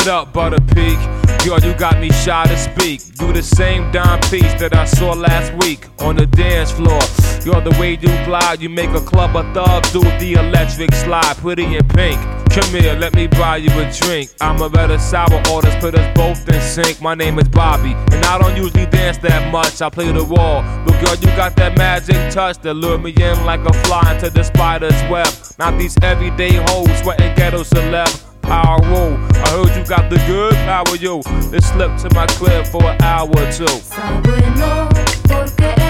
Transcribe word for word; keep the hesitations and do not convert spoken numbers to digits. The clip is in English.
up, Butter Peak? Girl, you got me shy to speak. Do the same dime piece that I saw last week on the dance floor. You're the way you glide, you make a club of thugs do the electric slide, pretty in pink. Come here, let me buy you a drink. I'm a better sour orders, put us both in sync. My name is Bobby, and I don't usually dance that much. I play the wall, but girl, you got that magic touch that lure me in like a fly into the spider's web. Not these everyday hoes sweating ghetto celeb. Power rule, I heard you got the good power, you. Let's slip to my crib for an hour or two. Sabe no, porque